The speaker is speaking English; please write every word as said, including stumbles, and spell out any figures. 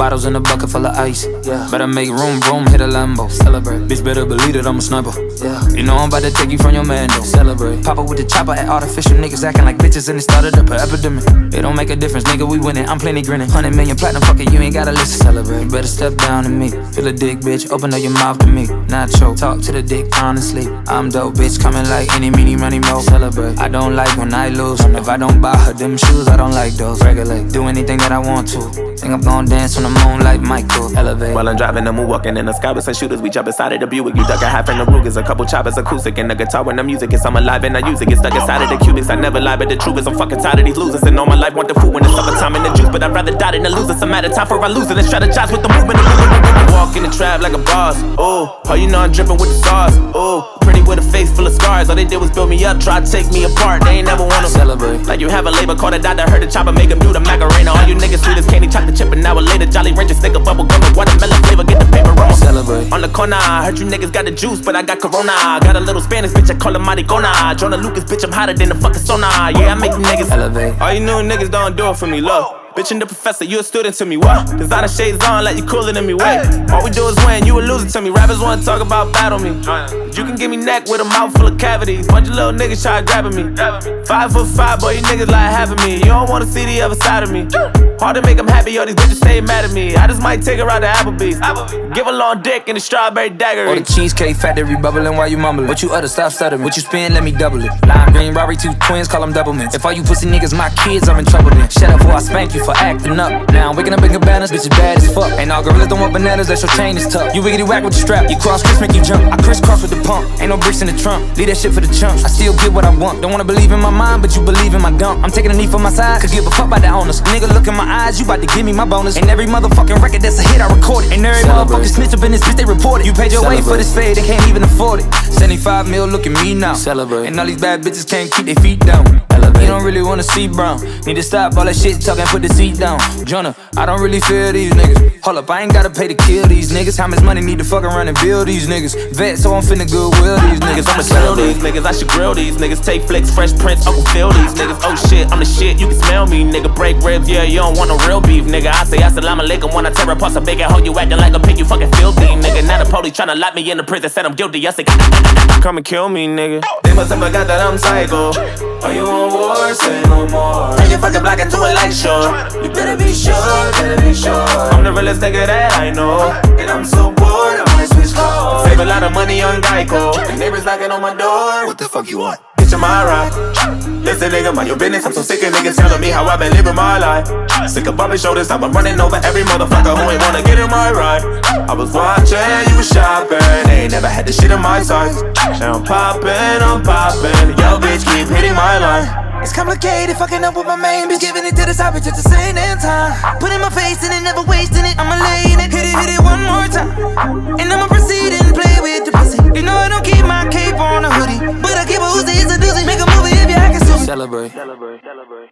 bottles in a bucket full of ice. Yeah. Better make room, room, hit a Lambo. Celebrate. Bitch, better believe that I'm a sniper. Yeah. You know I'm about to take you from your man, though. Celebrate. Pop up with the chopper at artificial niggas acting like bitches and it started up an epidemic. It don't make a difference, nigga, we winning. I'm plenty grinning. Hundred million platinum, fuck it, you ain't gotta listen. Celebrate. Better step down to me. Feel a dick, bitch. Open up your mouth to me. Not choke. Talk to the dick, honestly. I'm dope, bitch. Coming like any, meeny, money, mo. Celebrate. I don't like when I lose. If I don't buy her them shoes, I don't like those. Regulate. Do anything that I want to. Think I'm gon' dance on the moon like Michael. Elevate. While I'm driving, I'm walking in the sky with some shooters. We jump inside of the Buick. You duck a half in the Rugers. A couple choppers, acoustic, and the guitar when the music is. I'm alive and I use it. Get stuck inside of the cuteness. I never lie, but the truth is I'm fucking tired of these losers. And all my life want the food when it's summertime in the juice. But I'd rather die than to lose. It's a matter of time for I lose it and strategize with the movement. Walk in the trap like a boss. Oh, oh, you know I'm dripping with the sauce. Oh, pretty with a face full of scars. All they did was build me up, try to take me apart. They ain't never wanna celebrate. Like you have a label called a doctor, heard the chopper make him do the Macarena. All you niggas sweet as candy, chocolate chip an hour later. Jolly Rancher, stick a bubble gum with watermelon flavor, get the paper roll. Celebrate. On the corner, I heard you niggas got the juice, but I got Corona. Got a little Spanish bitch, I call her Maricona. Jonah Lucas, bitch, I'm hotter than the fucking sauna. Yeah, I make you niggas elevate. All you new niggas don't do it for me, look. Bitch and the professor, you a student to me, what? Designer shades on like you cooler than me, wait. All we do is win, you a loser to me. Rappers wanna talk about battle me. But you can give me neck with a mouth full of cavities. Bunch of little niggas try grabbing me. Five foot five, boy, you niggas like having me. You don't wanna see the other side of me. Hard to make them happy, all these bitches stay mad at me. I just might take her out to Applebee's. Give a long dick and a strawberry dagger. Or the cheesecake factory bubbling while you mumbling. What you utter, stop stuttering. What you spin, let me double it. Lime green, Robbery, two twins, call them double mints. If all you pussy niggas my kids, I'm in trouble then. Shut up before I spank you for acting up. Now I'm waking up in cabanas, bitch is bad as fuck. Ain't all gorillas don't want bananas, that your chain is tough. You wiggity whack with the strap, you cross Chris, make you jump. I crisscross with the pump, ain't no bricks in the trunk. Leave that shit for the chumps, I still get what I want. Don't wanna believe in my mind, but you believe in my dump. I'm taking a knee for my side, could give a fuck about the owners. Nigga look in my eyes, you bout to give me my bonus. And every motherfucking record that's a hit, I record it. And every motherfucking snitch up in this bitch, they report it. You paid your way for this fade, they can't even afford it. seventy-five mil, look at me now. Celebrate. And all these bad bitches can't keep their feet down. Elevate. You don't really wanna see brown. Need to stop all that shit talking, put the seat down. Jonah, I don't really feel these niggas. Hold up, I ain't gotta pay to kill these niggas. How much money need to fuck around and build these niggas? Vet, so I'm finna goodwill these niggas. I'ma kill these niggas, I should grill these niggas. Take flicks, Fresh Prince, Uncle Phil these niggas. Oh shit, I'm the shit, you can smell me, nigga. Break ribs, yeah, you don't want no real beef, nigga. I say assalamu alaikum when I tear apart a big hoe. You acting like a pig, you fucking filthy, nigga. Now the police tryna lock me in the prison, said I'm guilty. I say, come and kill me, nigga. They must have forgot that I'm psycho. Are you on war? Say no more. Turn your fucking block into a light show. You better be sure, better be sure. I'm the realest nigga that I know. And I'm so bored, I might switch clothes. Save a lot of money on Geico. The neighbors knocking on my door. What the fuck you want? Bitch, I'm alright. Listen, nigga, mind your business. I'm so sick of niggas telling me how I've been living my life. Sick of bumping shoulders, I'm running over every motherfucker who ain't wanna get in my ride. I was watching, you was shopping. They ain't never had this shit in my size. Now I'm popping, I'm popping. Yo, bitch, keep hitting my line. It's complicated, fucking up with my main bitch. Giving it to the side bitch at the same damn time. Putting my face in it, never wasting it. I'ma lay in it, hit it, hit it one more time. And I'ma proceed and play with the pussy. You know I don't keep my cape on a hoodie, but I keep a Uzi, it's a doozy. Make a movie if you act so. Celebrate. Celebrate. Celebrate.